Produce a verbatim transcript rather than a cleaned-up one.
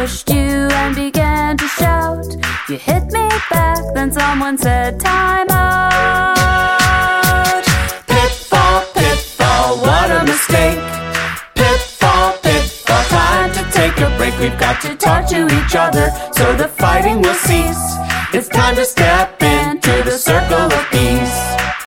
pushed you and began to shout. You hit me back, then someone said, time out. Pitfall, pitfall, what a mistake. Pitfall, pitfall, time to take a break. We've got to talk to each other so the fighting will cease. It's time to step into the circle of peace.